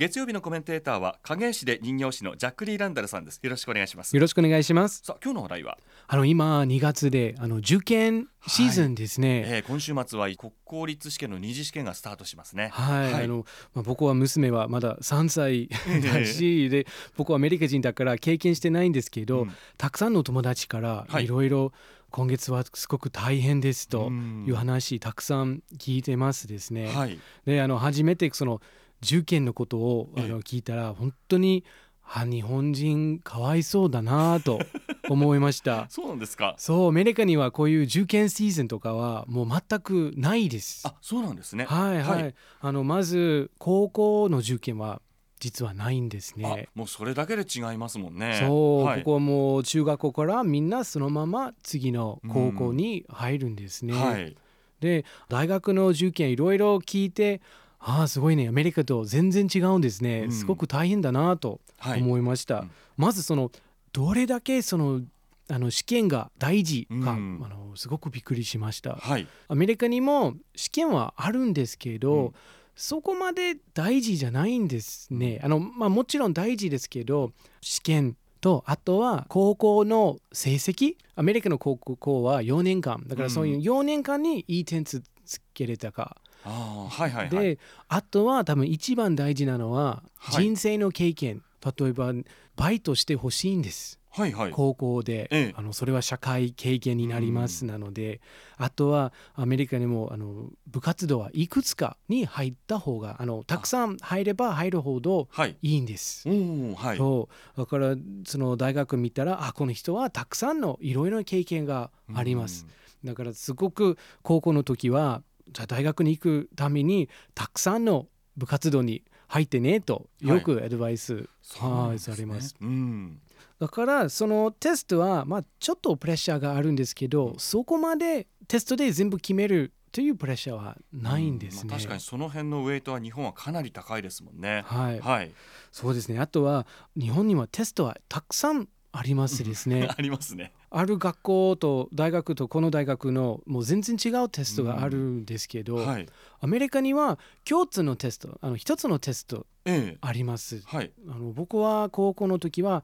月曜日のコメンテーターは影絵師で人形師のジャック・リー・ランダルさんです。よろしくお願いします。 よろしくお願いします。 さあ今日の話題は今2月で受験シーズンですね。 今週末は国公立試験の二次試験がスタートしますね。 僕は娘はまだ3歳だし、で僕はアメリカ人だから経験してないんですけど、たくさんの友達からいろいろ今月はすごく大変ですという話たくさん聞いてますですね。で初めてその受験のことを聞いたら本当に日本人かわいそうだなと思いましたそうなんですか。 そう、アメリカにはこういう受験シーズンとかはもう全くないです。 あ、そうなんですね。 まず高校の受験は実はないんですね。 もうそれだけで違いますもんね。 そう、ここはもう中学校からみんなそのまま次の高校に入るんですね。で大学の受験いろいろ聞いてすごいね、アメリカと全然違うんですね。すごく大変だなと思いました。まずどれだけ試験が大事か、すごくびっくりしました。アメリカにも試験はあるんですけど、そこまで大事じゃないんですね。もちろん大事ですけど、試験とあとは高校の成績、アメリカの高校は4年間だから、そういう4年間にいい点数つけれたか。であとは多分一番大事なのは人生の経験、例えばバイトしてほしいんです、高校で、それは社会経験になりますなので、あとはアメリカにも部活動はいくつかに入った方がたくさん入れば入るほどいいんです、そうだからその大学見たらこの人はたくさんのいろいろな経験があります。だからすごく高校の時はじゃあ大学に行くためにたくさんの部活動に入ってねとよくアドバイスされます。だからそのテストはちょっとプレッシャーがあるんですけど、そこまでテストで全部決めるというプレッシャーはないんですね。 確かにその辺のウェイトは日本はかなり高いですもんね。 そうですね。あとは日本にはテストはたくさんありますですね。 ありますね。 ある学校と大学とこの大学のもう全然違うテストがあるんですけど、アメリカには共通のテスト一つのテストあります。僕は高校の時は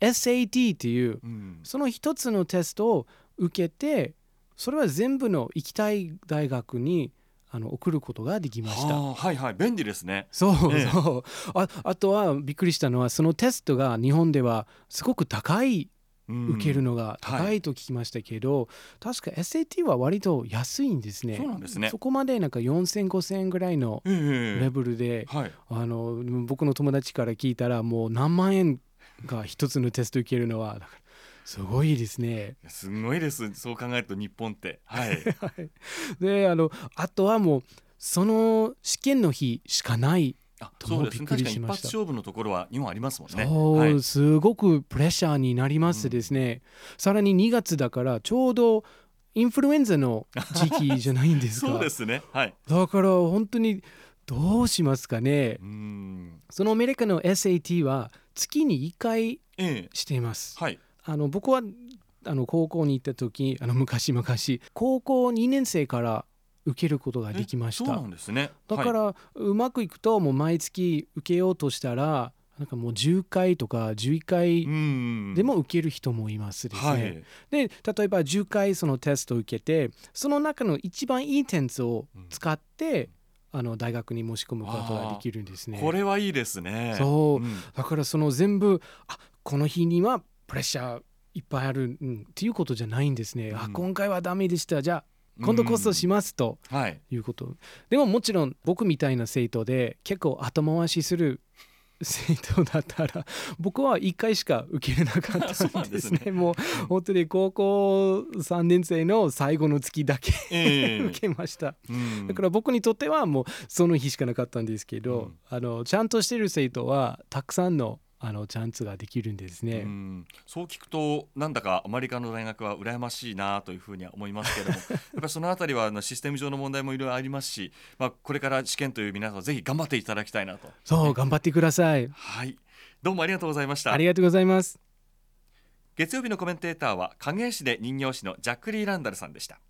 SAT っていう、その一つのテストを受けて、それは全部の行きたい大学に送ることができました。 便利ですね。 あとはびっくりしたのは、そのテストが日本ではすごく高い、受けるのが高いと聞きましたけど、確か SAT は割と安いんですね。 そうなんですね。 そこまでなんか4000、5000円ぐらいのレベルで、僕の友達から聞いたらもう何万円が一つのテスト受けるのはだからすごいですね。 すごいです。そう考えると日本ってであとはもうその試験の日しかないともびっくりしました。 確かに一発勝負のところは日本ありますもんね。 すごくプレッシャーになりますですね。さらに2月だからちょうどインフルエンザの時期じゃないんですか。 そうですね。 だから本当にどうしますかね。そのアメリカの SAT は月に1回しています。僕は高校に行った時昔高校2年生から受けることができました。 そうなんですね。 だからうまくいくともう毎月受けようとしたらなんかもう10回とか11回でも受ける人もいますですね。で例えば10回そのテストを受けて、その中の一番いい点数を使って大学に申し込むことができるんですね。 これはいいですね。 だからその全部この日にはプレッシャーいっぱいある、っていうことじゃないんですね。今回はダメでした、じゃあ今度こそしますということ、でももちろん僕みたいな生徒で結構後回しする生徒だったら僕は1回しか受けれなかったんですね。もう本当に高校3年生の最後の月だけ受けました。だから僕にとってはもうその日しかなかったんですけど、ちゃんとしてる生徒はたくさんのチャンスができるんですね。 そう聞くとなんだかアメリカの大学は羨ましいなというふうには思いますけれどもやっぱりそのあたりはシステム上の問題もいろいろありますし、これから試験という皆さんぜひ頑張っていただきたいなと。 頑張ってください。 どうもありがとうございました。 ありがとうございます。 月曜日のコメンテーターは影絵師で人形師のジャック・リー・ランダルさんでした。